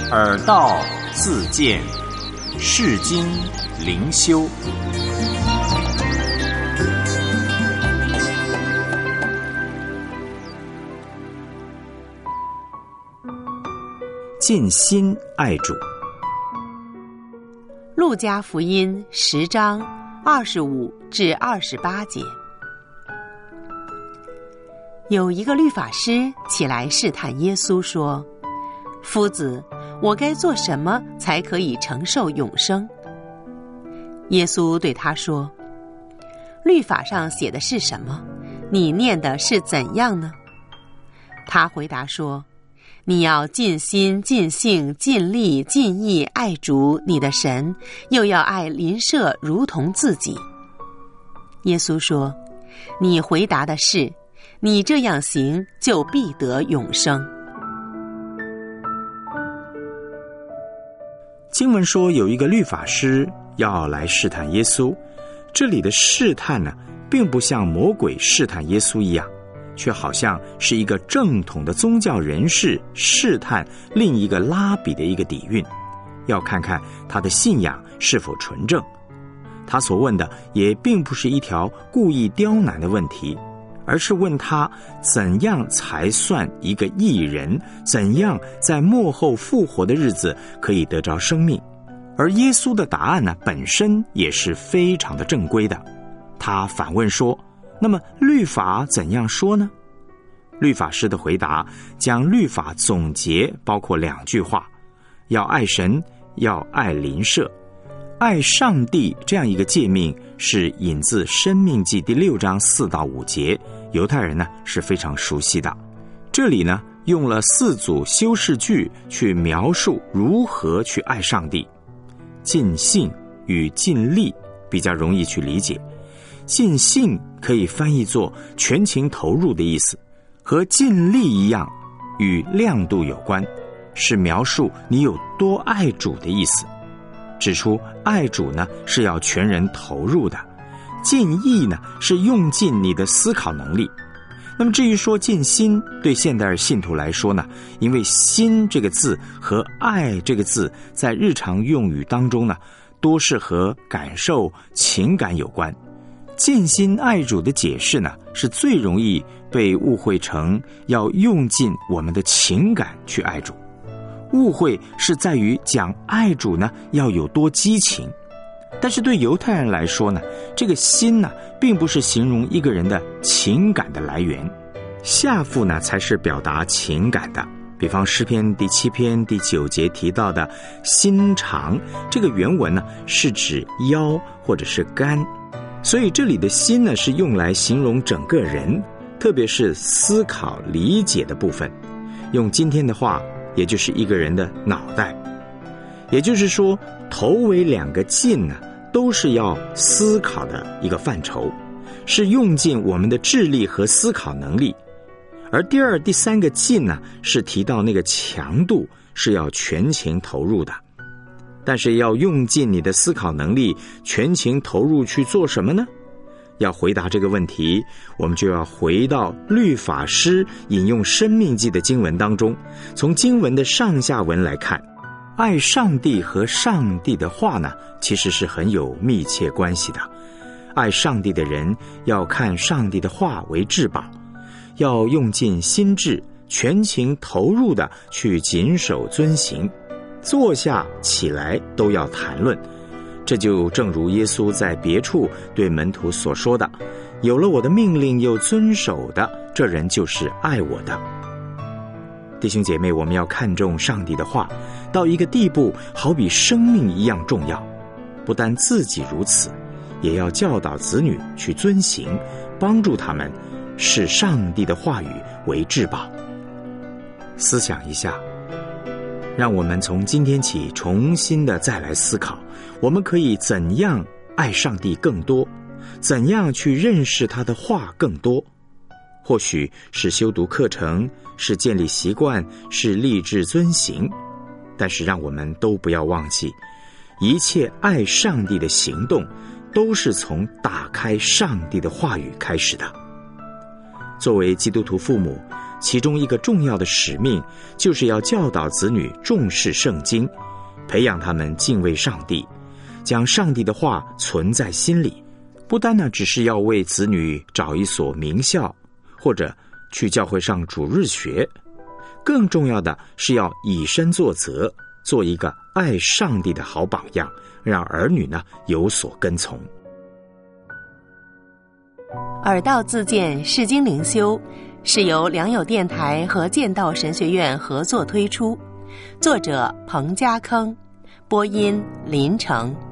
耳道自见，世经灵修。尽心爱主。 路加福音10章25至28节。有一个律法师起来试探耶稣说：夫子，我该做什么才可以承受永生？耶稣对他说：律法上写的是什么？你念的是怎样呢？他回答说：你要尽心、尽性、尽力、尽意爱主你的神，又要爱邻舍如同自己。耶稣说：你回答的是，你这样行就必得永生。 经文说有一个律法师要来试探耶稣，这里的试探呢，并不像魔鬼试探耶稣一样，却好像是一个正统的宗教人士试探另一个拉比的一个底蕴，要看看他的信仰是否纯正。他所问的也并不是一条故意刁难的问题，而是问他怎样才算一个义人，怎样在末后复活的日子可以得着生命。而耶稣的答案呢，本身也是非常的正规的。他反问说：那么律法怎样说呢？律法师的回答将律法总结包括2句话：要爱神，要爱邻舍。爱上帝这样一个诫命是引自申命记第6章4到5节，犹太人呢是非常熟悉的。这里呢用了4组修饰句去描述如何去爱上帝。尽性与尽力比较容易去理解，尽性可以翻译作全情投入的意思，和尽力一样，与亮度有关，是描述你有多爱主的意思。指出爱主呢是要全人投入的，尽意呢是用尽你的思考能力。那么至于说尽心，对现代信徒来说呢，因为心这个字和爱这个字在日常用语当中呢，多是和感受、情感有关。尽心爱主的解释呢，是最容易被误会成要用尽我们的情感去爱主。误会是在于讲爱主呢要有多激情，但是对犹太人来说呢，这个心呢并不是形容一个人的情感的来源，下腹呢才是表达情感的。比方诗篇第7篇第9节提到的心肠，这个原文呢是指腰或者是肝，所以这里的心呢是用来形容整个人，特别是思考理解的部分。用今天的话，也就是一个人的脑袋。也就是说，头尾2个尽呢，都是要思考的一个范畴，是用尽我们的智力和思考能力。而第2、第3个尽呢，是提到那个强度是要全情投入的。但是要用尽你的思考能力，全情投入去做什么呢？要回答这个问题，我们就要回到律法师引用申命记的经文当中，从经文的上下文来看，爱上帝和上帝的话呢，其实是很有密切关系的。爱上帝的人要看上帝的话为至宝，要用尽心智，全情投入的去谨守遵行，坐下起来都要谈论。这就正如耶稣在别处对门徒所说的：有了我的命令又遵守的，这人就是爱我的。弟兄姐妹，我们要看重上帝的话到一个地步，好比生命一样重要。不但自己如此，也要教导子女去遵行，帮助他们视上帝的话语为至宝。思想一下，让我们从今天起重新的再来思考，我们可以怎样爱上帝更多，怎样去认识他的话更多。或许是修读课程，是建立习惯，是立志遵行，但是让我们都不要忘记，一切爱上帝的行动都是从打开上帝的话语开始的。作为基督徒父母， 其中一个重要的使命，就是要教导子女重视圣经，培养他们敬畏上帝，将上帝的话存在心里。不单只是要为子女找一所名校，或者去教会上主日学，更重要的是要以身作则，做一个爱上帝的好榜样，让儿女有所跟从。 耳道自荐释经灵修是由良友电台和剑道神学院合作推出，作者彭家铿，播音林成。